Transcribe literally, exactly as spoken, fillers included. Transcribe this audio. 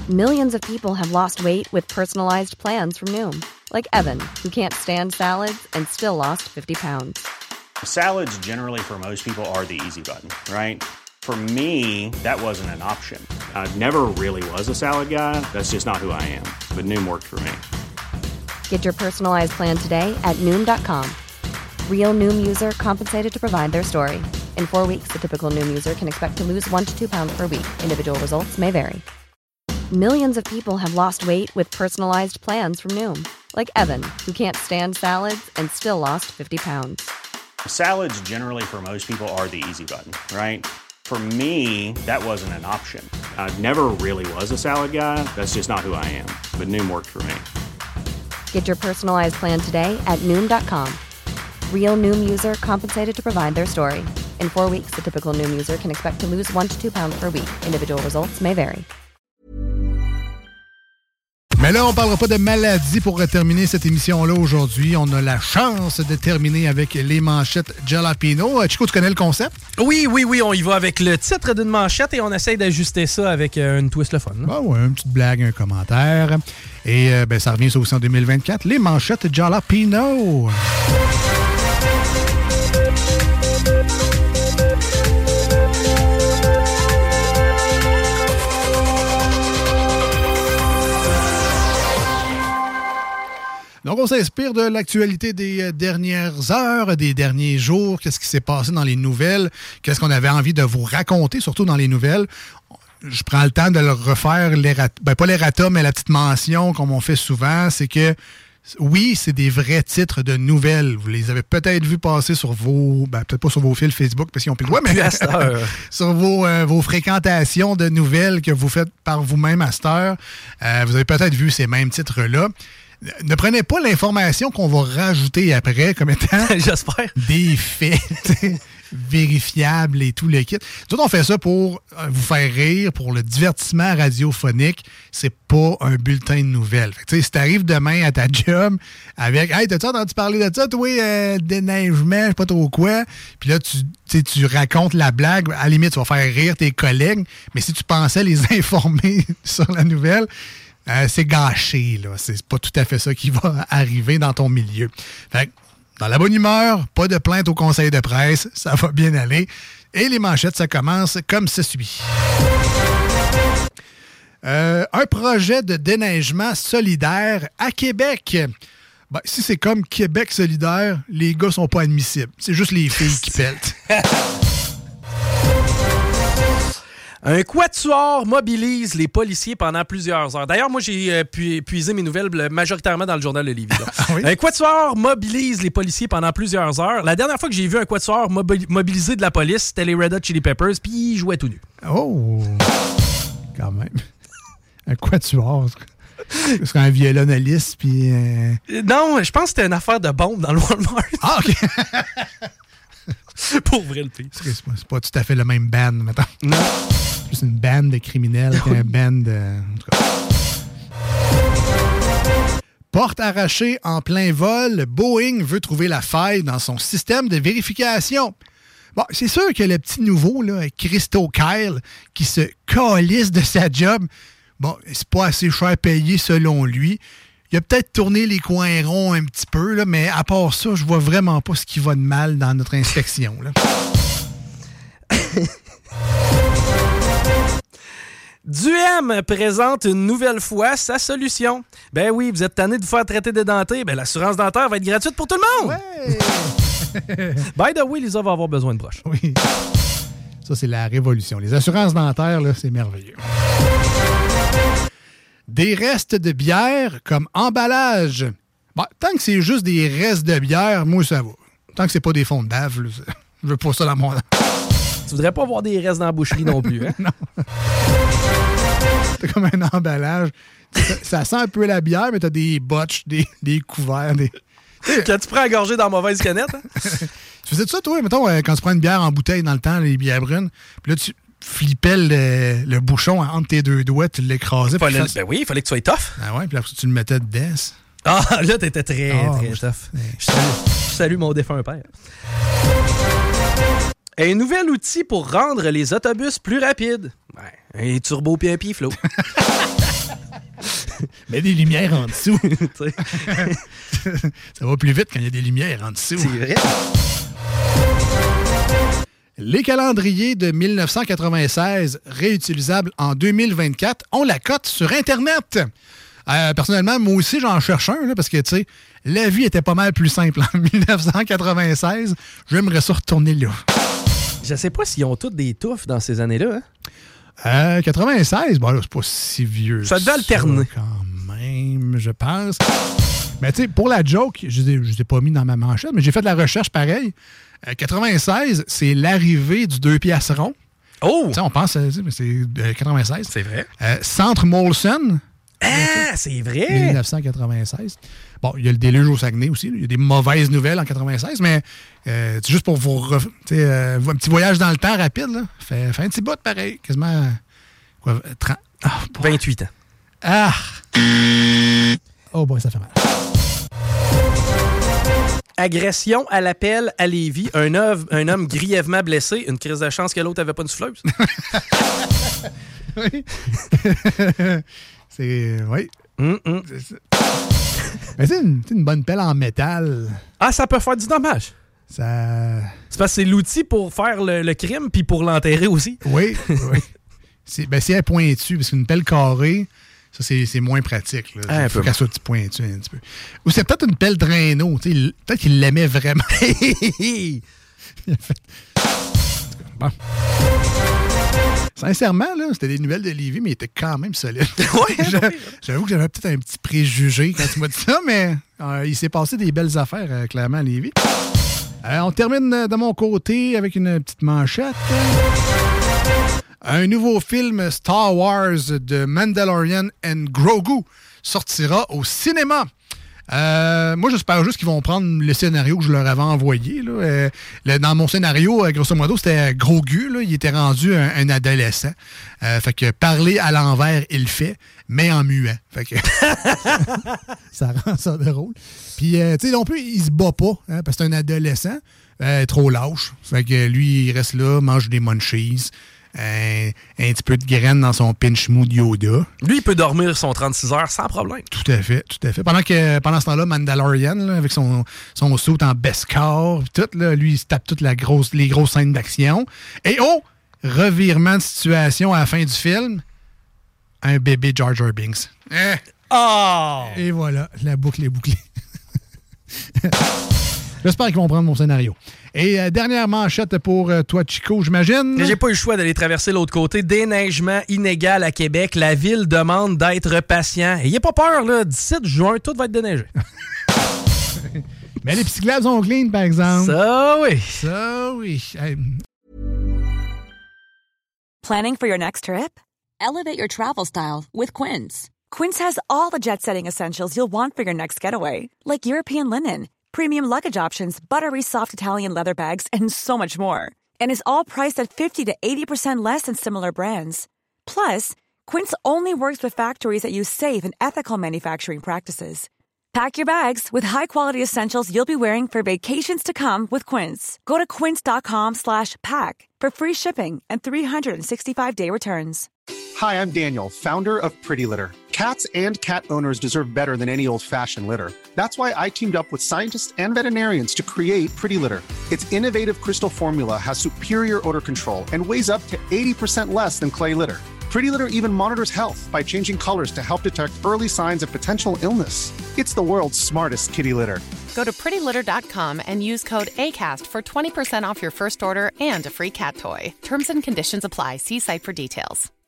Millions of people have lost weight with personalized plans from Noom. Like Evan, who can't stand salads and still lost fifty pounds. Salads generally for most people are the easy button, right? For me, that wasn't an option. I never really was a salad guy. That's just not who I am. But Noom worked for me. Get your personalized plan today at Noom dot com. Real Noom user compensated to provide their story. In four weeks, the typical Noom user can expect to lose one to two pounds per week. Individual results may vary. Millions of people have lost weight with personalized plans from Noom. Like Evan, who can't stand salads and still lost fifty pounds. Salads generally for most people are the easy button, right? For me, that wasn't an option. I never really was a salad guy. That's just not who I am. But Noom worked for me. Get your personalized plan today at Noom dot com. Real Noom user compensated to provide their story. In four weeks, the typical Noom user can expect to lose one to two pounds per week. Individual results may vary. Mais là, on ne parlera pas de maladie pour terminer cette émission-là aujourd'hui. On a la chance de terminer avec les manchettes Jalapeno. Chico, tu connais le concept? Oui, oui, oui. On y va avec le titre d'une manchette et on essaye d'ajuster ça avec euh, une twist le fun. Ah ouais, une petite blague, un commentaire. Et euh, ben, ça revient ça aussi en deux mille vingt-quatre. Les manchettes Jalapeno. Donc, on s'inspire de l'actualité des dernières heures, des derniers jours, qu'est-ce qui s'est passé dans les nouvelles, qu'est-ce qu'on avait envie de vous raconter, surtout dans les nouvelles. Je prends le temps de le refaire, l'errata, ben pas l'errata, mais la petite mention, comme on fait souvent, c'est que oui, c'est des vrais titres de nouvelles. Vous les avez peut-être vus passer sur vos... Ben, peut-être pas sur vos fils Facebook, parce qu'ils ont plus le droit, mais sur vos, euh, vos fréquentations de nouvelles que vous faites par vous-même à cette heure. Euh, vous avez peut-être vu ces mêmes titres-là. Ne prenez pas l'information qu'on va rajouter après comme étant J'espère. des faits vérifiables et tout le kit. Nous autres, on fait ça pour vous faire rire, pour le divertissement radiophonique. C'est pas un bulletin de nouvelles. Fait que, si t'arrives demain à ta job avec « Hey, t'as-tu entendu parler de ça, toi, euh, déneigement, je sais pas trop quoi? » Puis là, tu, tu racontes la blague. À la limite, tu vas faire rire tes collègues. Mais si tu pensais les informer sur la nouvelle... Euh, c'est gâché, là. C'est pas tout à fait ça qui va arriver dans ton milieu. Fait que, dans la bonne humeur, pas de plainte au conseil de presse, ça va bien aller. Et les manchettes, ça commence comme ça suit. Euh, un projet de déneigement solidaire à Québec. Ben, si c'est comme Québec solidaire, les gars sont pas admissibles. C'est juste les filles qui peltent. Un quatuor mobilise les policiers pendant plusieurs heures. D'ailleurs, moi, j'ai euh, pu, puisé mes nouvelles majoritairement dans le journal de Lévis. Ah oui? Un quatuor mobilise les policiers pendant plusieurs heures. La dernière fois que j'ai vu un quatuor mobi- mobilisé de la police, c'était les Red Hot Chili Peppers, puis ils jouaient tout nus. Oh! Quand même. Un quatuor. C'est un violonaliste, puis... Euh... Non, je pense que c'était une affaire de bombe dans le Walmart. Ah, OK! Pour vrai, le pire. C'est, c'est, pas, c'est pas tout à fait le même band, mettons. Non. C'est plus une bande de criminels qu'un band de... En tout cas. Porte arrachée en plein vol, Boeing veut trouver la faille dans son système de vérification. Bon, c'est sûr que le petit nouveau, là, Christo Kyle, qui se calisse de sa job, bon, c'est pas assez cher payé selon lui. Il a peut-être tourné les coins ronds un petit peu, là, mais à part ça, je vois vraiment pas ce qui va de mal dans notre inspection. Là. Duhem présente une nouvelle fois sa solution. Ben oui, vous êtes tanné de vous faire traiter d'édenté, ben l'assurance dentaire va être gratuite pour tout le monde. Ouais. By the way, Lisa va avoir besoin de broches. Oui. Ça, c'est la révolution. Les assurances dentaires, là, c'est merveilleux. Des restes de bière comme emballage. Bon, tant que c'est juste des restes de bière, moi, ça va. Tant que c'est pas des fonds de bave, là, je veux pas ça dans mon... Tu voudrais pas avoir des restes dans la boucherie non plus, hein? Non. C'est comme un emballage. Ça, ça sent un peu la bière, mais t'as des botches, des, des couverts, des... Quand tu prends à gorger dans la mauvaise canette, hein? Tu faisais ça, toi, mettons, quand tu prends une bière en bouteille dans le temps, les bières brunes, puis là, tu flippais le, le bouchon entre tes deux doigts, tu l'écrasais. Fallait, fasses... Ben oui, il fallait que tu sois tough. Ah ouais, puis après, tu le mettais dedans. Ah, là, t'étais très, oh, très je... tough. Je salue, je salue mon défunt père. Un nouvel outil pour rendre les autobus plus rapides. Ouais, un turbo puis un piflo. Mets des lumières en dessous. Ça va plus vite quand il y a des lumières en dessous. C'est vrai. Les calendriers de dix-neuf cent quatre-vingt-seize réutilisables en deux mille vingt-quatre ont la cote sur Internet. Euh, personnellement, moi aussi, j'en cherche un, là, parce que, tu sais, la vie était pas mal plus simple en dix-neuf cent quatre-vingt-seize. J'aimerais ça retourner là. Je sais pas s'ils ont tous des touffes dans ces années-là. Hein? Euh, quatre-vingt-seize, bon, là, c'est pas si vieux. Ça devait alterner. Quand même, je pense. Mais tu sais, pour la joke, je ne les ai pas mis dans ma manchette, mais j'ai fait de la recherche pareil. Euh, quatre-vingt-seize, c'est l'arrivée du deux piastres rond. Oh! T'sais, on pense, mais c'est euh, quatre-vingt-seize. C'est vrai. Euh, Centre Molson. Ah, c'est vrai! dix-neuf cent quatre-vingt-seize. Bon, il y a le déluge au Saguenay aussi. Il y a des mauvaises nouvelles en quatre-vingt-seize, mais euh, juste pour vous... Ref... Euh, un petit voyage dans le temps rapide, là. Fait, fait un petit bout pareil. Quasiment... Quoi, trente... Oh, vingt-huit ans. Ah! Oh boy, ça fait mal. Agression à l'appel à Lévis. Un, œuvre, un homme grièvement blessé. Une crise de chance que l'autre n'avait pas de souffleuse. Oui. C'est... Oui. Mm-mm. C'est, mais c'est une, c'est une bonne pelle en métal. Ah, ça peut faire du dommage. Ça... C'est parce que c'est l'outil pour faire le, le crime puis pour l'enterrer aussi. Oui, oui. C'est, ben, c'est pointu, parce qu'une pelle carrée, ça, c'est, c'est moins pratique. Là. Ah, Il faut qu'elle soit pointue un petit peu. Ou c'est peut-être une pelle traîneau. Peut-être qu'il l'aimait vraiment. Il a fait... Bon. Sincèrement, là, c'était des nouvelles de Lévis, mais il était quand même solide. Ouais, J'avoue que j'avais peut-être un petit préjugé quand tu m'as dit ça, mais euh, il s'est passé des belles affaires, euh, clairement, à Lévis. Euh, on termine de mon côté avec une petite manchette. Un nouveau film Star Wars de Mandalorian and Grogu sortira au cinéma. Euh, moi, j'espère juste qu'ils vont prendre le scénario que je leur avais envoyé. Là. Euh, le, dans mon scénario, euh, grosso modo, c'était Grogu. Là, il était rendu un, un adolescent. Euh, fait que parler à l'envers, il le fait, mais en muet. Fait que ça rend ça drôle. Puis, euh, tu sais, non plus, il se bat pas, hein, parce que c'est un adolescent. Euh, trop lâche. Fait que lui, il reste là, mange des munchies. Un, un petit peu de graines dans son pinch mood Yoda. Lui, il peut dormir son trente-six heures sans problème. Tout à fait, tout à fait. Pendant que pendant ce temps-là, Mandalorian, là, avec son, son suit en Beskar, tout, là, lui, il se tape toutes la grosse, les grosses scènes d'action. Et oh! Revirement de situation à la fin du film. Un bébé Jar Jar Binks. Eh. Oh! Et voilà, la boucle est bouclée. J'espère qu'ils vont prendre mon scénario. Et euh, dernière manchette pour euh, toi, Chico, j'imagine. J'ai pas eu le choix d'aller traverser l'autre côté. Déneigement inégal à Québec. La ville demande d'être patient. Ayez pas peur, là. dix-sept juin, tout va être déneigé. Mais les psychlabs sont clean, par exemple. Ça, oui. Ça, oui. Hey. Planning for your next trip? Elevate your travel style with Quince. Quince has all the jet-setting essentials you'll want for your next getaway, like European linen, premium luggage options, buttery soft Italian leather bags, and so much more. And is all priced at fifty to eighty percent less than similar brands. Plus, Quince only works with factories that use safe and ethical manufacturing practices. Pack your bags with high-quality essentials you'll be wearing for vacations to come with Quince. Go to quince.com slash pack for free shipping and three sixty-five day returns. Hi, I'm Daniel, founder of Pretty Litter. Cats and cat owners deserve better than any old-fashioned litter. That's why I teamed up with scientists and veterinarians to create Pretty Litter. Its innovative crystal formula has superior odor control and weighs up to eighty percent less than clay litter. Pretty Litter even monitors health by changing colors to help detect early signs of potential illness. It's the world's smartest kitty litter. Go to pretty litter dot com and use code ACAST for twenty percent off your first order and a free cat toy. Terms and conditions apply. See site for details.